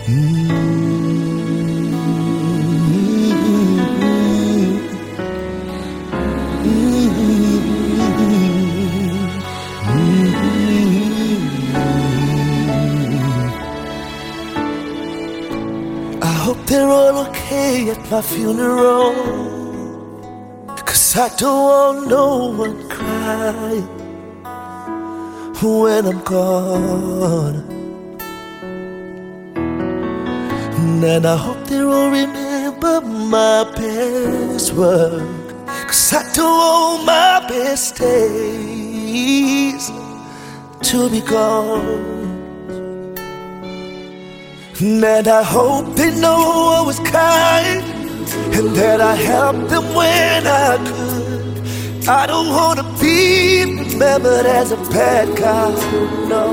I hope they're all okay at my funeral, 'cause I don't want no one crying when I'm gone. And I hope they all remember my best work, 'cause I don't want my best days to be gone. And I hope they know I was kind and that I helped them when I could. I don't want to be remembered as a bad guy, no.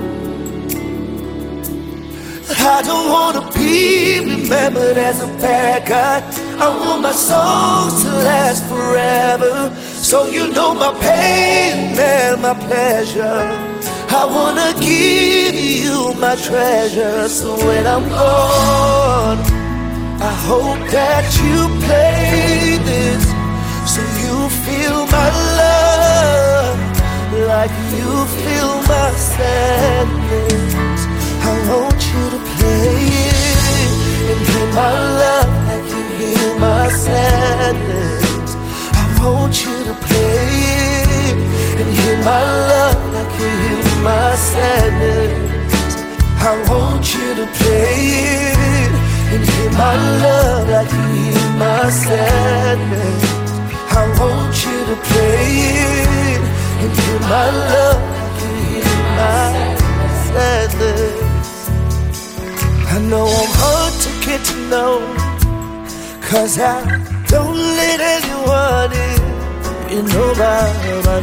I don't want to be remembered as a bad guy. I want my songs to last forever, so you know my pain and my pleasure. I wanna give you my treasure, so when I'm gone, I hope that you play this, so you feel my love like you feel my sadness. I want you to play it and hear my love like you hear my sadness. I want you to play it and hear my love like you hear my sadness. I want you to play it and hear my love like you hear my sadness. I want you to play it and hear my love like you hear my sadness. I know I'm hard to get to know, 'cause I don't let anyone in. You know my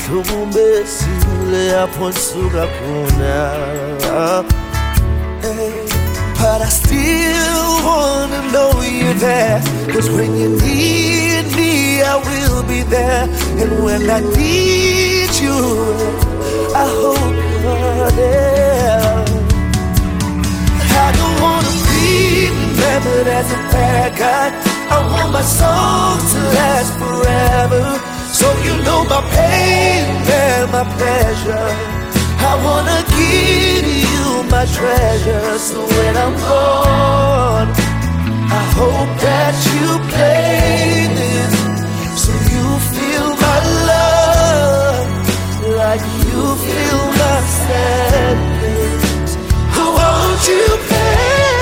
le aponsuga kuna. But I still wanna know you're there, 'cause when you need me I will be there. And when I need you, I hope you're there. I don't wanna be remembered as a bad guy. I want my songs to last forever, so you know my pain and my pleasure. I wanna give you my treasure, so when I'm gone, I hope that you play this, so you feel my love like you feel my sadness. I want you to play.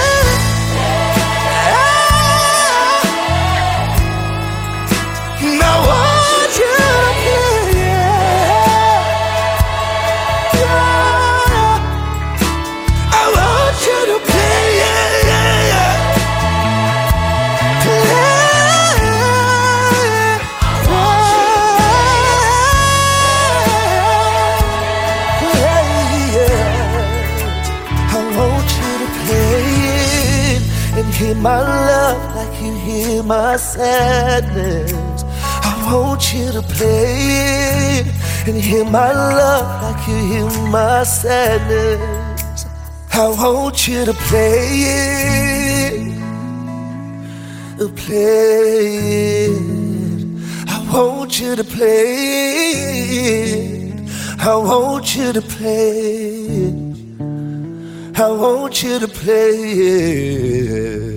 Hear my love like you hear my sadness. I want you to play it and hear my love like you hear my sadness. I want you to play it, play it. I want you to play it. I want you to play it. I want you to play it.